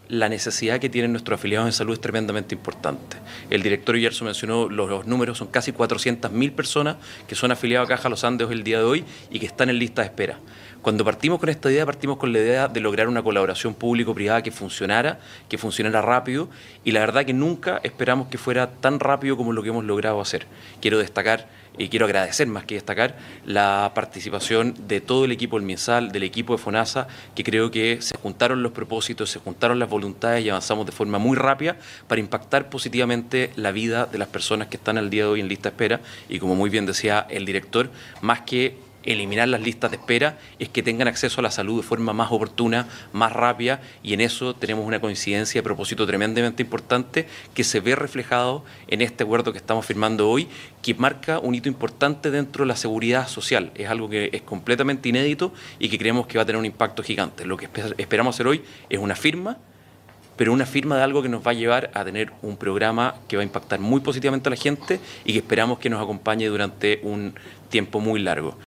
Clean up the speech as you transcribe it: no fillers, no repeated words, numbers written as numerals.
la necesidad que tienen nuestros afiliados en salud es tremendamente importante. El director Yerso mencionó los números, son casi 400.000 personas que son afiliados a Caja Los Andes el día de hoy y que están en lista de espera. Cuando partimos con esta idea, partimos con la idea de lograr una colaboración público-privada que funcionara rápido, y la verdad que nunca esperamos que fuera tan rápido como lo que hemos logrado hacer. Quiero destacar y quiero agradecer más que destacar la participación de todo el equipo del MinSal, del equipo de FONASA, que creo que se juntaron los propósitos, se juntaron las voluntades y avanzamos de forma muy rápida para impactar positivamente la vida de las personas que están al día de hoy en lista de espera. Y como muy bien decía el director, más que eliminar las listas de espera, es que tengan acceso a la salud de forma más oportuna, más rápida, y en eso tenemos una coincidencia de propósito tremendamente importante que se ve reflejado en este acuerdo que estamos firmando hoy, que marca un hito importante dentro de la seguridad social. Es algo que es completamente inédito y que creemos que va a tener un impacto gigante. Lo que esperamos hacer hoy es una firma, pero una firma de algo que nos va a llevar a tener un programa que va a impactar muy positivamente a la gente y que esperamos que nos acompañe durante un tiempo muy largo.